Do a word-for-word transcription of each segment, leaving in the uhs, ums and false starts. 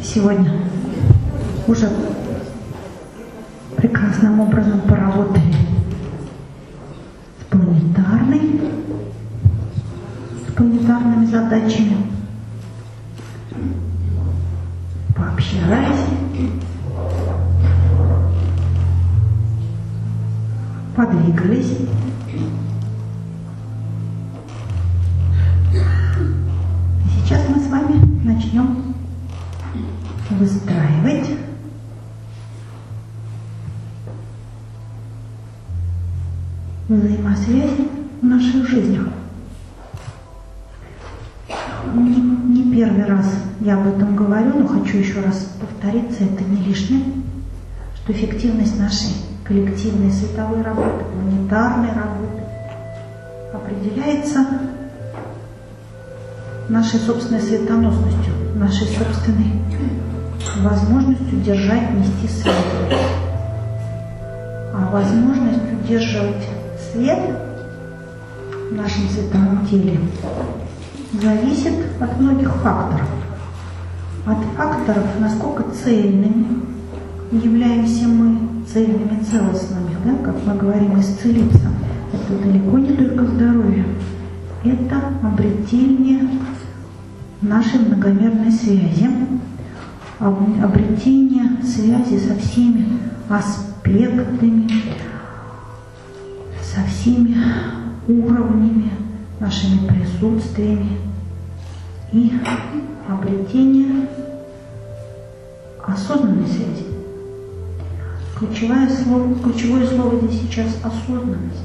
сегодня уже прекрасным образом поработали с планетарной, с планетарными задачами, пообщались, подвигались. Сейчас мы с вами начнем выстраивать взаимосвязи в наших жизнях. Не, не первый раз я об этом говорю, но хочу еще раз повториться, это не лишнее, что эффективность нашей коллективной световой работы, планетарной работы определяется нашей собственной светоносностью, нашей собственной возможностью держать, нести свет. А возможность удерживать свет в нашем световом теле зависит от многих факторов. От факторов, насколько цельными являемся мы, цельными, целостными, да, как мы говорим, исцелиться. Это далеко не только здоровье, это обретение нашей многомерной связи, обретение связи со всеми аспектами, со всеми уровнями, нашими присутствиями и обретение осознанной связи. Ключевое слово, ключевое слово здесь сейчас осознанность.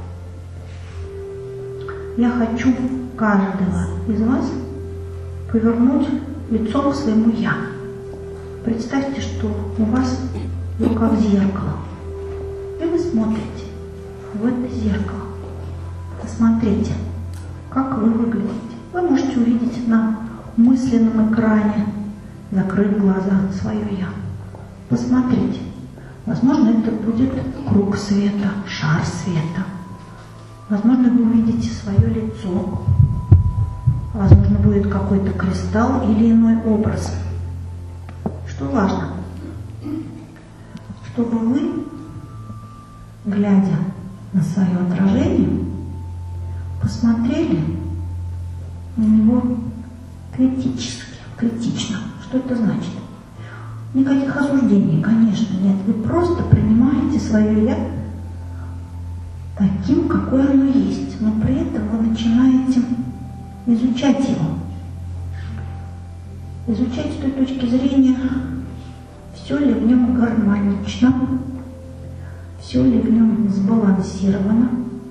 Я хочу каждого из вас повернуть лицом к своему «я». Представьте, что у вас в руках зеркало, и вы смотрите в это зеркало. Посмотрите, как вы выглядите. Вы можете увидеть на мысленном экране, закрыть глаза, свое «я». Посмотрите. Возможно, это будет круг света, шар света. Возможно, вы увидите свое лицо. Возможно, будет какой-то кристалл или иной образ. Что важно? Чтобы вы, глядя на свое отражение, посмотрели на него критически, критично. Что это значит? Никаких осуждений, конечно, нет. Вы просто принимаете свое «я» таким, какое оно есть. Но при этом вы начинаете изучать его. Изучать с той точки зрения, все ли в нем гармонично, все ли в нем сбалансировано.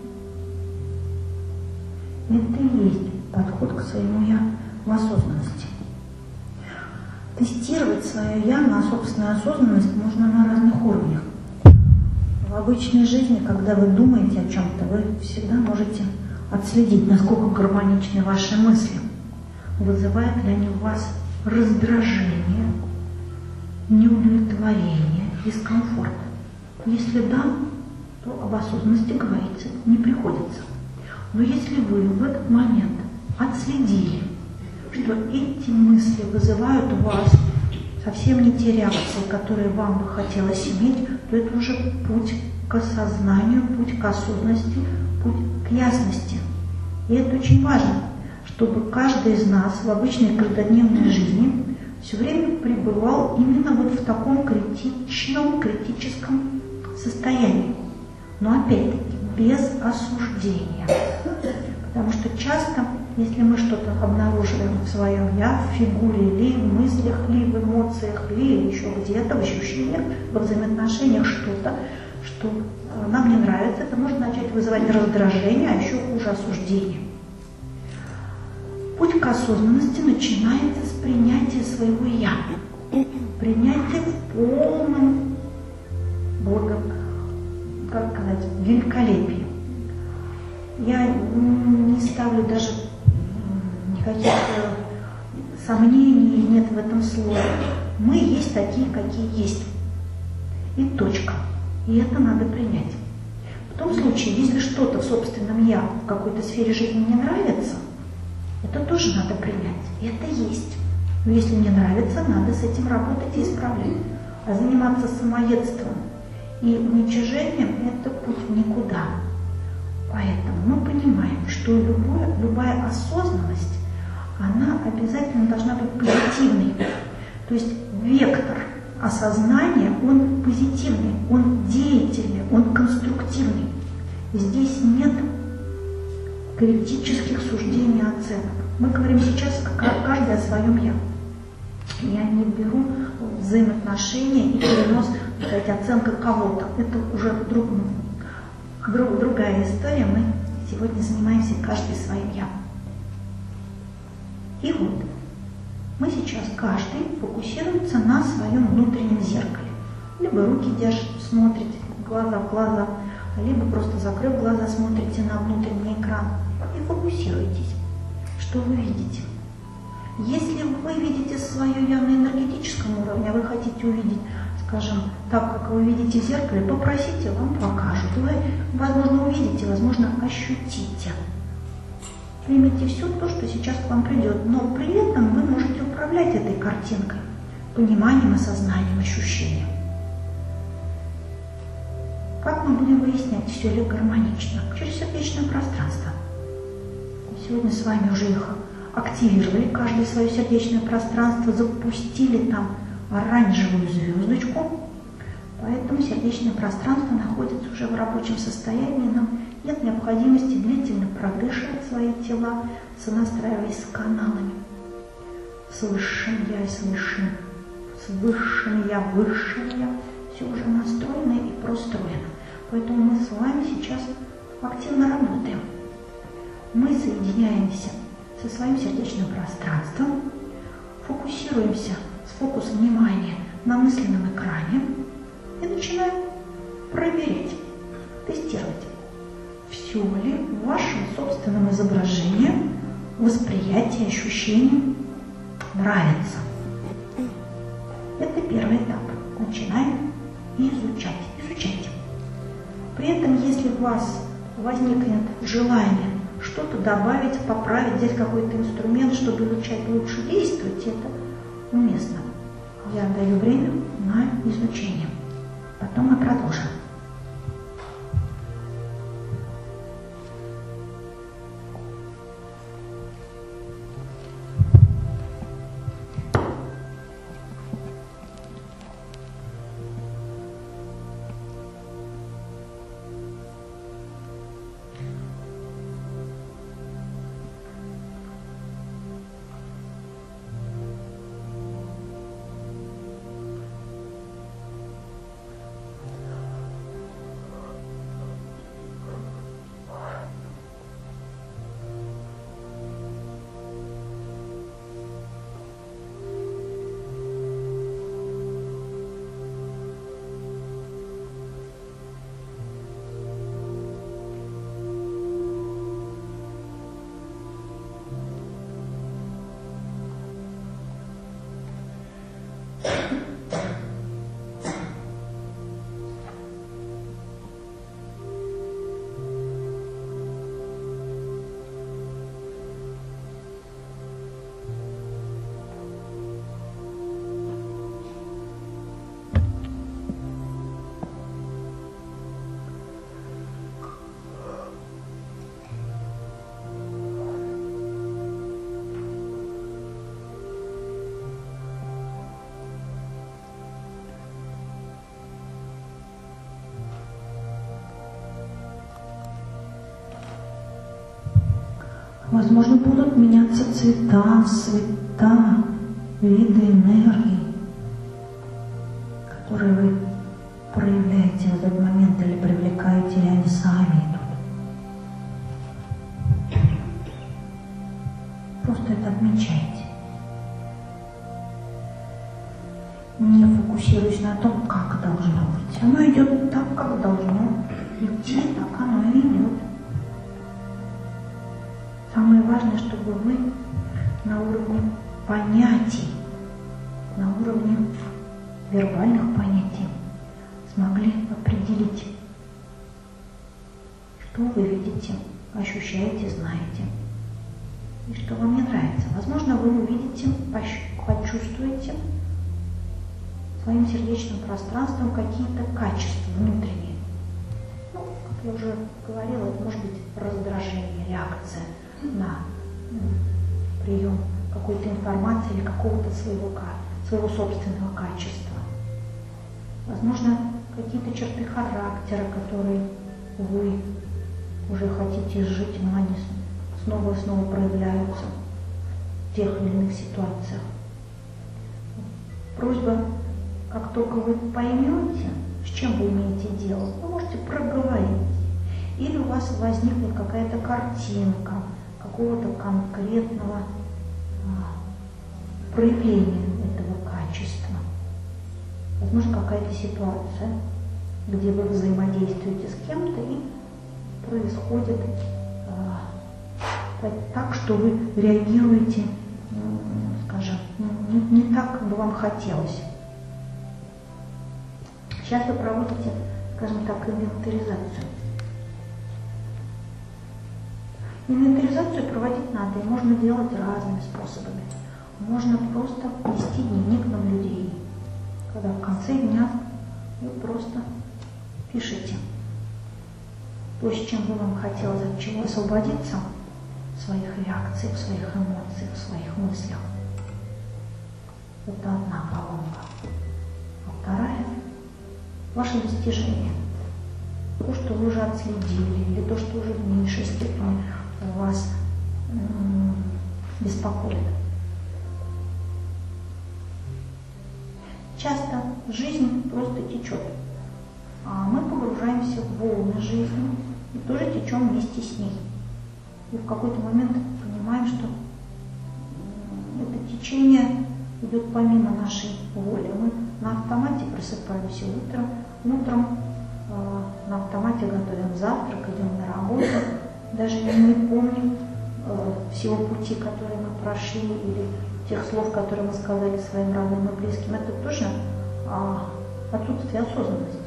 Это и есть подход к своему «я» в осознанности. Тестировать свое «я» на собственную осознанность можно на разных уровнях. В обычной жизни, когда вы думаете о чем-то, вы всегда можете отследить, насколько гармоничны ваши мысли. Вызывают ли они у вас раздражение, неудовлетворение, дискомфорт. Если да, то об осознанности говорить не приходится. Но если вы в этот момент отследили, что эти мысли вызывают у вас совсем не те реакции, которые вам бы хотелось иметь, то это уже путь к осознанию, путь к осознанности, путь к ясности. И это очень важно, чтобы каждый из нас в обычной каждодневной жизни все время пребывал именно вот в таком критичном, критическом состоянии. Но опять-таки без осуждения. Потому что часто, если мы что-то обнаруживаем в своем «я», в фигуре, ли в мыслях, ли в эмоциях, ли еще где-то, в ощущениях, во взаимоотношениях что-то, что нам не нравится, это может начать вызывать раздражение, а еще хуже осуждение. Путь к осознанности начинается с принятия своего «я». Принятие в полном благо, как сказать, великолепии. Я не ставлю даже никаких сомнений, нет в этом слова. Мы есть такие, какие есть. И точка. И это надо принять. В том случае, если что-то в собственном «я» в какой-то сфере жизни не нравится, это тоже надо принять. И это есть. Но если не нравится, надо с этим работать и исправлять. А заниматься самоедством и уничижением – это путь в никуда. Поэтому мы понимаем, что любое, любая осознанность, она обязательно должна быть позитивной. То есть вектор осознания, он позитивный, он деятельный, он конструктивный. Здесь нет критических суждений, оценок. Мы говорим сейчас каждый о своем «я». Я не беру взаимоотношения и перенос, так сказать, оценка кого-то. Это уже друг, друг, другая история. Мы сегодня занимаемся каждый своим «я». И вот, мы сейчас каждый фокусируется на своем внутреннем зеркале. Либо руки держит, смотрите глаза в глаза, либо просто закрыв глаза, смотрите на внутренний экран и фокусируйтесь. Что вы видите? Если вы видите свое «я» на энергетическом уровне, а вы хотите увидеть, скажем, так, как вы видите в зеркале, попросите, вам покажут. Вы, возможно, увидите, возможно, ощутите. Примите все то, что сейчас к вам придет, но при этом вы можете управлять этой картинкой, пониманием, осознанием, ощущением. Как мы будем выяснять, все ли гармонично? Через сердечное пространство. Сегодня с вами уже их активировали, каждое свое сердечное пространство, запустили там оранжевую звездочку, поэтому сердечное пространство находится уже в рабочем состоянии, нам нет необходимости длительно продышивать свои тела, сонастраиваясь с каналами, с высшим я и с высшим, с высшим я, высшим я, все уже настроено и простроено. Поэтому мы с вами сейчас активно работаем. Мы соединяемся со своим сердечным пространством, фокусируемся с фокусом внимания на мысленном экране и начинаем проверять, тестировать, все ли в вашем собственном изображении, восприятии, ощущении нравится. Это первый этап. Начинаем изучать. Изучайте. При этом, если у вас возникнет желание что-то добавить, поправить, взять какой-то инструмент, чтобы изучать лучше, действовать, это уместно. Я даю время на изучение. Потом мы продолжим. Возможно, будут меняться цвета, цвета, виды энергии, которые вы проявляете в этот момент или привлекаете, или они сами идут. Просто это отмечайте. Не фокусируясь на том, как должно быть. Оно идет так, как должно идти, так оно и идет. Самое важное, чтобы вы на уровне понятий, на уровне вербальных понятий смогли определить, что вы видите, ощущаете, знаете. и что вам не нравится. Возможно, вы увидите, почувствуете своим сердечным пространством какие-то качества внутренние. Ну, как я уже говорила, это может быть раздражение, реакция на ну, прием какой-то информации или какого-то своего, своего собственного качества. Возможно, какие-то черты характера, которые вы уже хотите изжить, но они снова и снова проявляются в тех или иных ситуациях. Просьба, как только вы поймете, с чем вы имеете дело, вы можете проговорить. Или у вас возникнет какая-то картинка какого-то конкретного а, проявления этого качества. Возможно, какая-то ситуация, где вы взаимодействуете с кем-то и происходит а, так, что вы реагируете, скажем, не, не так, как бы вам хотелось. Сейчас вы проводите, скажем так, инвентаризацию. Инвентаризацию проводить надо, и можно делать разными способами. Можно просто вести дневник наблюдений, когда в конце дня вы просто пишите то, с чем бы вам хотелось, от чего освободиться в своих реакциях, в своих эмоциях, в своих мыслях. Это одна колонка. А вторая – ваши достижения. То, что вы уже отследили, или то, что уже в меньшей степени вас м- беспокоит. Часто жизнь просто течет, а мы погружаемся в волны жизни и тоже течем вместе с ней. И в какой-то момент понимаем, что это течение идет помимо нашей воли. Мы на автомате просыпаемся утром, утром э, на автомате готовим завтрак, идем на работу, даже не помним э, всего пути, который мы прошли, или тех слов, которые мы сказали своим родным и близким. Это тоже а, отсутствие осознанности.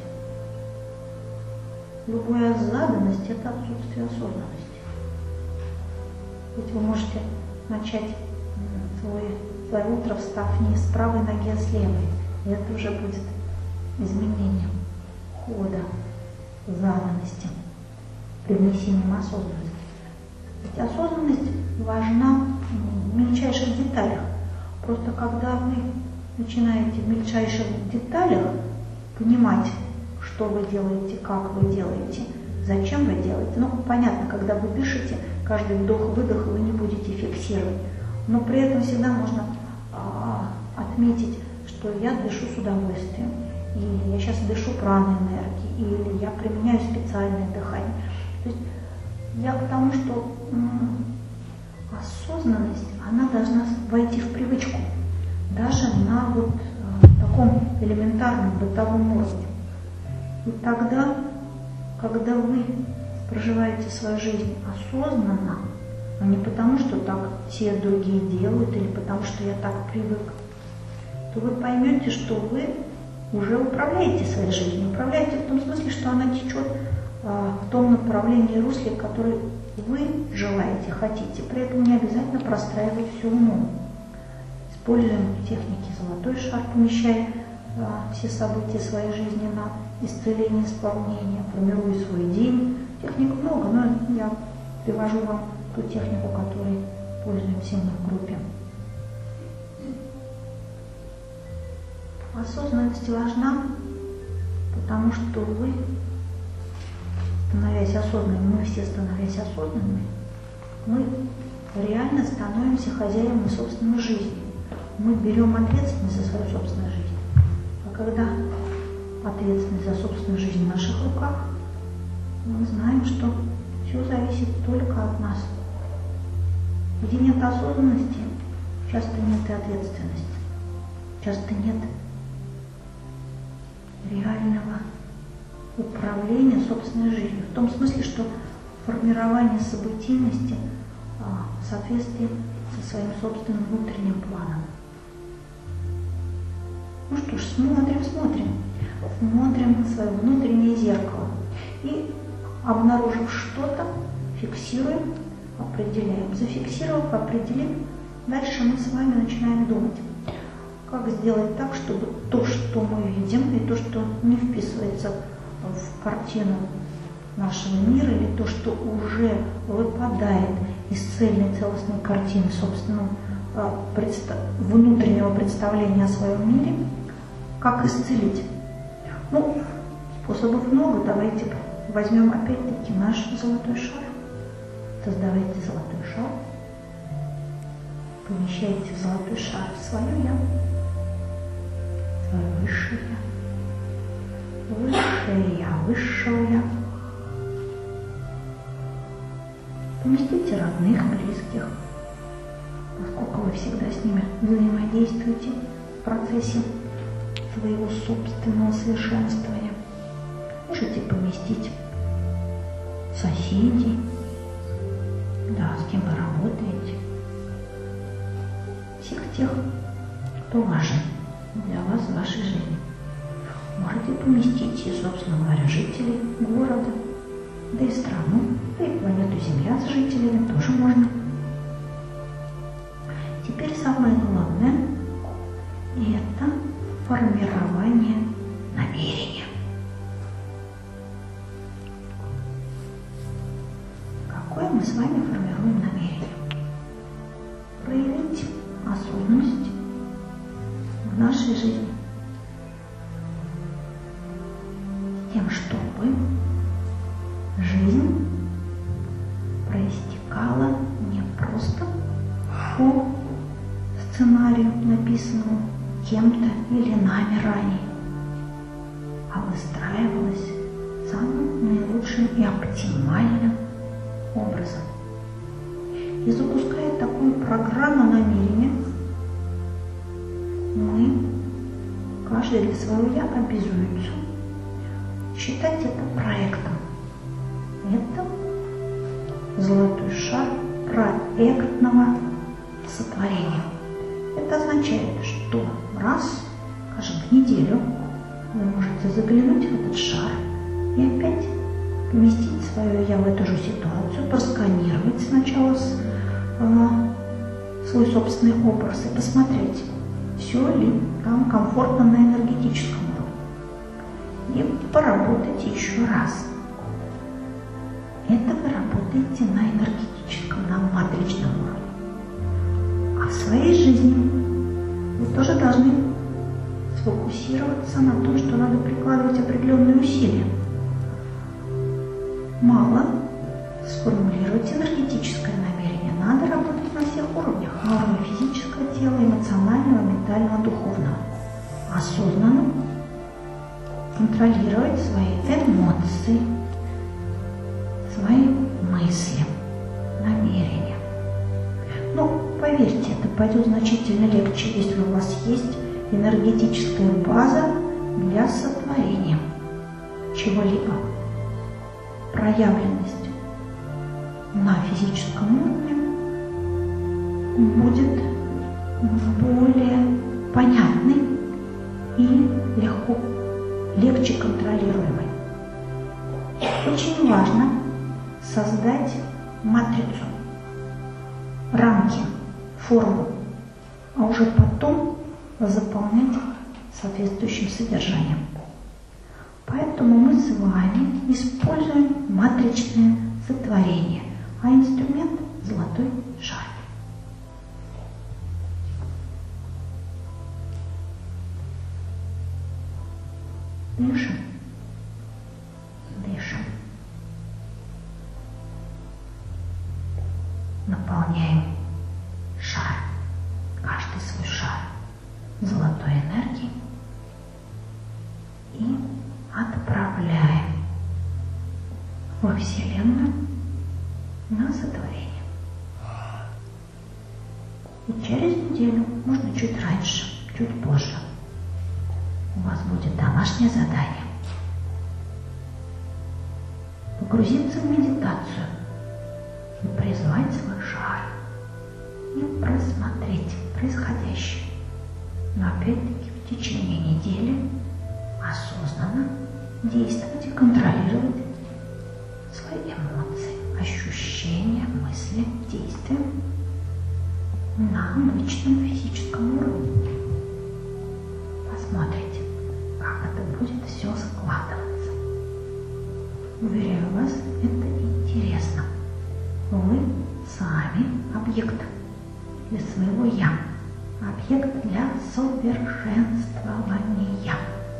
Любая заданность – это отсутствие осознанности. Ведь вы можете начать свое, свое утро, встав не с правой ноги, а с левой. И это уже будет изменением хода заданности, привнесением осознанности. Ведь осознанность важна в мельчайших деталях. Просто когда вы начинаете в мельчайших деталях понимать, что вы делаете, как вы делаете, зачем вы делаете. Ну, понятно, когда вы дышите, каждый вдох-выдох вы не будете фиксировать. Но при этом всегда можно а, отметить, что я дышу с удовольствием, или я сейчас дышу праной энергией, или я применяю специальное дыхание. То есть я к тому, что м- осознанность, она должна войти в привычку, даже на вот э, таком элементарном бытовом уровне. И тогда, когда вы проживаете свою жизнь осознанно, а не потому, что так все другие делают, или потому, что я так привык, то вы поймете, что вы уже управляете своей жизнью. Управляете в том смысле, что она течет э, в том направлении и русле, которое вы желаете, хотите. При этом не обязательно простраивать все умом. Используем техники «Золотой шар», помещая э, все события своей жизни на исцеление, исполнение, формируя свой день. Техник много, но я привожу вам ту технику, которой пользуемся мы в группе. Осознанность важна, потому что вы, становясь осознанными, мы все становясь осознанными, мы реально становимся хозяевами собственной жизни. Мы берем ответственность за свою собственную жизнь. А когда ответственность за собственную жизнь в наших руках, мы знаем, что все зависит только от нас. Где нет осознанности, часто нет и ответственности. Часто нет реального управления собственной жизнью. В том смысле, что формирование событийности а, в соответствии со своим собственным внутренним планом. Ну что ж, смотрим, смотрим. Смотрим на свое внутреннее зеркало. И, обнаружив что-то, фиксируем, определяем. Зафиксировав, определив, дальше мы с вами начинаем думать, как сделать так, чтобы то, что мы видим, и то, что не вписывается в картину нашего мира, или то, что уже выпадает из цельной целостной картины собственного внутреннего представления о своем мире, как исцелить. Ну, способов много. Давайте возьмем опять-таки наш золотой шар. Создавайте золотой шар. Помещайте золотой шар в свое я. Свое высшее я. Высшее я, высшего я. Поместите родных, близких, поскольку вы всегда с ними взаимодействуете в процессе своего собственного совершенствования. Можете поместить соседей, да, с кем вы работаете, всех тех, кто важен для вас в вашей жизни. Можете поместить и, собственно говоря, жителей города, да и страну, да и планету Земля с жителями тоже можно. Теперь самое главное – это формирование намерения. Какое мы с вами формируем намерение? Проявить осознанность в нашей жизни с тем, чтобы жизнь проистекала не просто по сценарию, написанному кем-то или нами ранее, а выстраивалась самым наилучшим и оптимальным образом. И запуская такую программу намерения, мы, каждый для своего я, обязуется считать это проектом. Это золотой шар проектного сотворения. Это означает, что раз, скажем, в неделю вы можете заглянуть в этот шар и опять поместить свое я в эту же ситуацию, просканировать сначала с, э, свой собственный образ и посмотреть, все ли там комфортно на энергетическом уровне. И поработать еще раз. Это вы работаете на энергетическом, на матричном уровне. А в своей жизни вы тоже должны сфокусироваться на том, что надо прикладывать определенные усилия. Мало сформулировать энергетическое намерение. Надо работать на всех уровнях. На уровне физического тела, эмоционального, ментального, духовного. Осознанно контролировать свои эмоции, свои мысли, намерения. Но поверьте, это пойдет значительно легче, если у вас есть энергетическая база для сотворения чего-либо. Проявленность на физическом уровне будет более понятной и легко, легче контролируемой. Очень важно создать матрицу, рамки, форму, а уже потом заполнять соответствующим содержанием. Поэтому мы с вами используем матричное сотворение, а инструмент – золотой шар. Дышим. Дышим. Наполняем шар, каждый свой шар золотой энергией и отправляем во Вселенную на сотворение. И через неделю, можно чуть раньше, чуть позже, у вас будет домашнее задание. Погрузиться в медитацию и призвать свой шар и просмотреть происходящее. Но опять-таки в течение недели осознанно действовать и контролировать свои эмоции. А ощущения, мысли, действия на обычном физическом уровне. Посмотрите, как это будет все складываться. Уверяю вас, это интересно. Вы сами объект для своего «я», объект для совершенствования.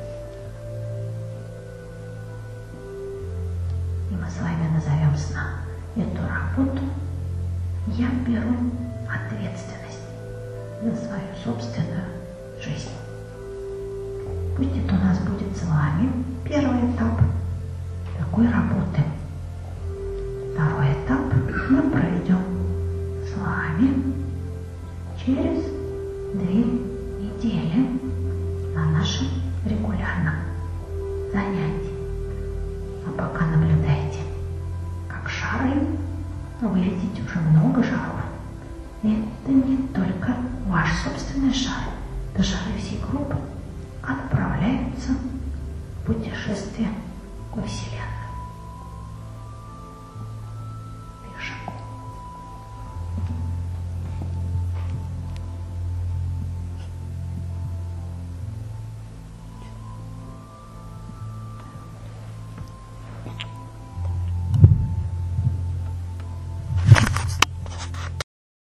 И мы с вами назовем сна эту работу «Я беру ответственность за свою собственную жизнь». Пусть это у нас будет с вами первый этап такой работы. Второй этап мы пройдем с вами через две недели на нашем регулярном занятии. А пока наблюдайте, как шары, вы видите уже много шаров. Это не только ваш собственный шар, это шары всей группы отправляются в путешествие во Вселенную.